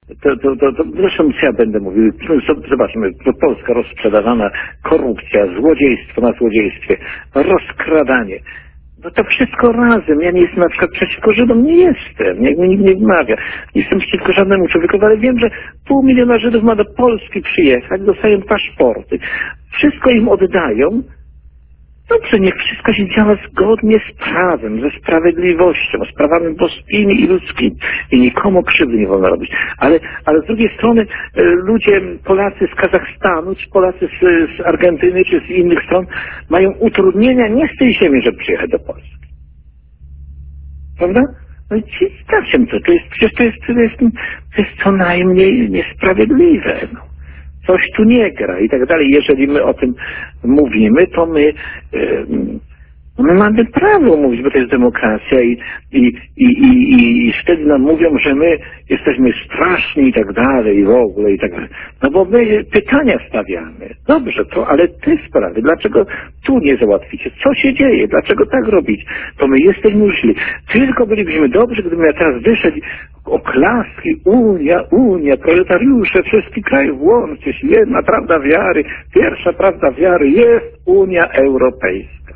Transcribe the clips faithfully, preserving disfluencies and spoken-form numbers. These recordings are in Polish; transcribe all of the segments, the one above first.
To, to, to, to zresztą ja będę mówił, zobaczmy, Polska rozprzedawana, korupcja, złodziejstwo na złodziejstwie, rozkradanie. No to wszystko razem. Ja nie jestem na przykład przeciwko Żydom, nie jestem, jak mi nikt nie wmawia. Nie jestem przeciwko żadnemu człowiekowi, ale wiem, że pół miliona Żydów ma do Polski przyjechać, dostają paszporty. Wszystko im oddają. Dobrze, niech wszystko się działa zgodnie z prawem, ze sprawiedliwością, z prawami boskimi i ludzkimi. I nikomu krzywdy nie wolno robić. Ale, ale z drugiej strony e, ludzie, Polacy z Kazachstanu, czy Polacy z, z Argentyny, czy z innych stron mają utrudnienia nie z tej ziemi, żeby przyjechać do Polski. Prawda? No i sprawdźcie to, to jest, przecież to jest, to jest, to jest co najmniej niesprawiedliwe. No. Coś tu nie gra i tak dalej. Jeżeli my o tym mówimy, to my, yy, my mamy prawo mówić, bo to jest demokracja i, i, i, i, i wtedy nam mówią, że my jesteśmy straszni i tak dalej i w ogóle i tak dalej. No bo my pytania stawiamy. Dobrze, to ale te sprawy, dlaczego tu nie załatwicie? Co się dzieje? Dlaczego tak robić? To my jesteśmy źli. Tylko bylibyśmy dobrzy, gdybym ja teraz wyszedł oklaski, Unia, Unia, proletariusze wszystkich krajów, łączcie się, jedna prawda wiary, pierwsza prawda wiary jest Unia Europejska.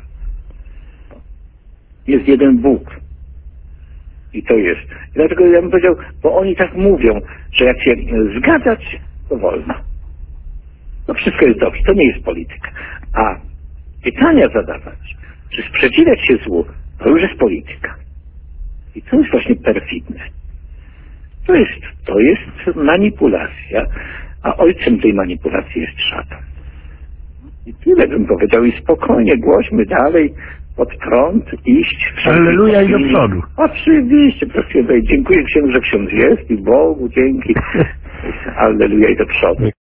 Jest jeden Bóg. I to jest. I dlatego ja bym powiedział, bo oni tak mówią, że jak się zgadzać, to wolno. To wszystko jest dobrze, to nie jest polityka. A pytania zadawać, czy sprzeciwiać się złu, to już jest polityka. I to jest właśnie perfidne. To jest, to jest manipulacja, a ojcem tej manipulacji jest szatan. I tyle bym powiedział. I spokojnie głośmy dalej, pod prąd, iść. Alleluja i do przodu. Oczywiście, proszę. Dziękuję księdzu, że ksiądz jest i Bogu dzięki. Alleluja i do przodu.